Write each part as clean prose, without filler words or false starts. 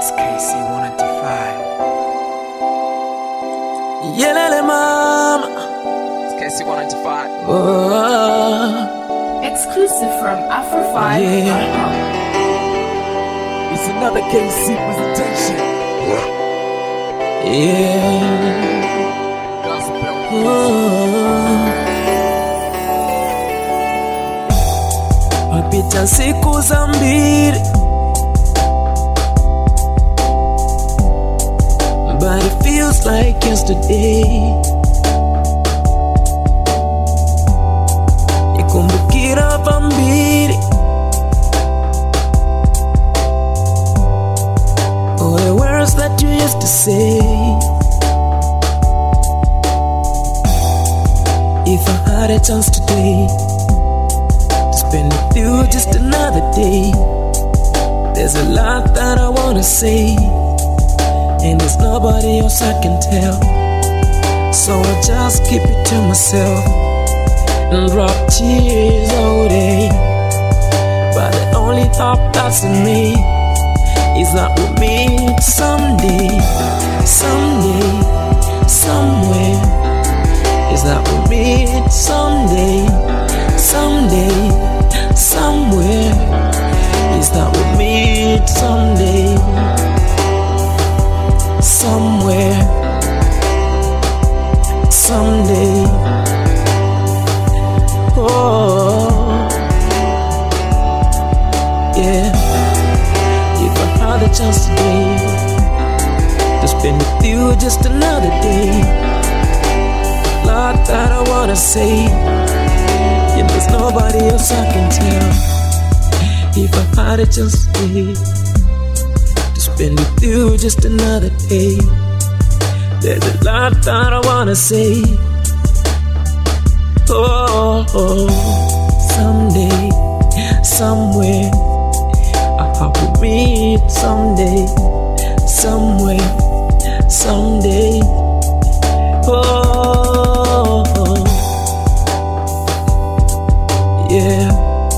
KC195. Yelele mama. It's KC195. Oh, Exclusive from Afro5.com. it's another KC presentation. Yeah. Papita siku za mbili, but it feels like yesterday. Nikumbukira pambili, all the words that you used to say. If I had a chance today to spend with you just another day, there's a lot that I wanna say, and there's nobody else I can tell. So I just keep it to myself and drop tears all day. But the only hope that's in me is that we'll meet someday, someday, somewhere. Is that we'll meet someday, someday, somewhere. Is that we'll meet someday, somewhere, someday. Oh, yeah. If I had the chance today to spend with you just another day, lot that I wanna say, and there's nobody else I can tell. If I had a chance today to spend with you just another day, there's a lot that I wanna say. Oh, someday, somewhere, I hope we'll meet someday, somewhere, someday. Oh, yeah.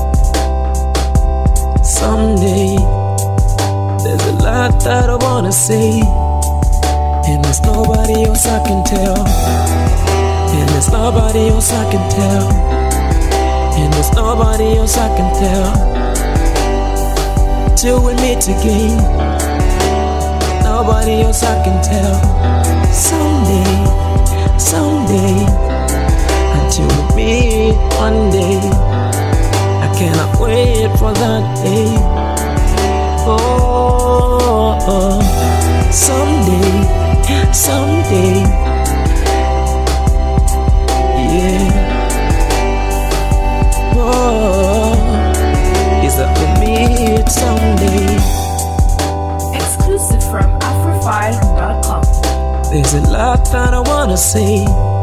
Someday, there's a lot that I wanna say, and there's nobody else I can tell. And there's nobody else I can tell. And there's nobody else I can tell. Till we meet again, nobody else I can tell. Someday, someday, until we meet one day, I cannot wait for that day. Oh, someday, someday, yeah. Oh, is that we meet someday. Exclusive from Afro5.com. There's a lot that I wanna say,